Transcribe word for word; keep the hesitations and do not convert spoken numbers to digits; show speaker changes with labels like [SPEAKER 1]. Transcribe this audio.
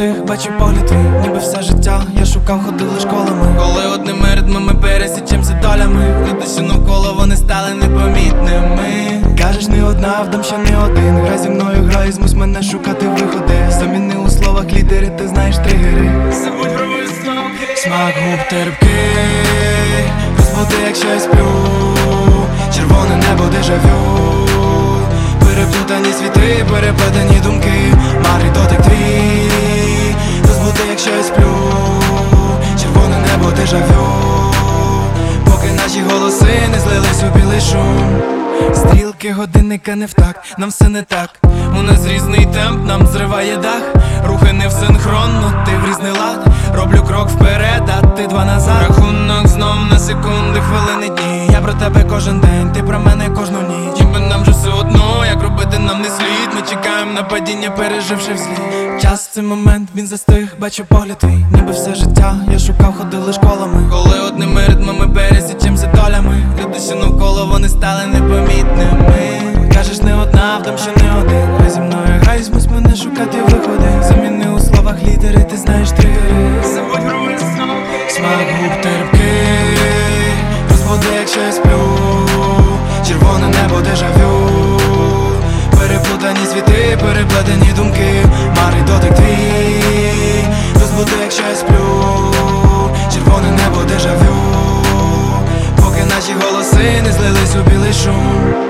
[SPEAKER 1] застиг, бачу погляд твій, ніби все життя я шукав, ходив лиш колами. Коли одними ритмами пересічемся долями, люди, що навколо, вони стали непомітними. Кажеш, не одна, вдам, що не один. Грай зі мною, грай, змусь мене шукати виходи. Заміни у словах літери, ти знаєш тригери. Забудь про висновки. Смак губ терпкий, розбуди, якщо я сплю. Червоне небо, дежавю. Переплутані світи, переплетені думки. Марий дотик твій, розбуди, якщо я сплю. Червоне небо, дежавю. Поки наші голоси не злились у білий шум. Стрілки годинника не в такт, нам все не так. У нас різний темп, нам зриває дах. Рухи не в синхронно, ти в різний лад. Роблю крок вперед, а ти два назад. Рахунок знов на секунди, хвилини, дні. Я про тебе кожен день, ти про мене кожну ніч. Ніби нам же все одно, як робити нам не слід. Ми чекаємо на падіння, переживши взліт. Час, цей момент, він застиг, бачу погляд твій, ніби все життя я шукав, ходив лиш колами. Коли одними ритмами пересічемся долями, люди, що навколо, вони стали непомітними. Кажеш, не одна, вдам, що не один. Грай зі мною, грай, змусь мене шукати виходи. Заміни у словах літери, ти знаєш тригери. Забудь про висновки. Смак губ терпкий, розбуди, якщо я сплю. Червоне небо, дежавю. Переплутані світи, переплетені думки. Марий дотик твій, розбуди, якщо я сплю. Червоне небо, дежавю. Поки наші голоси не злились у білий шум.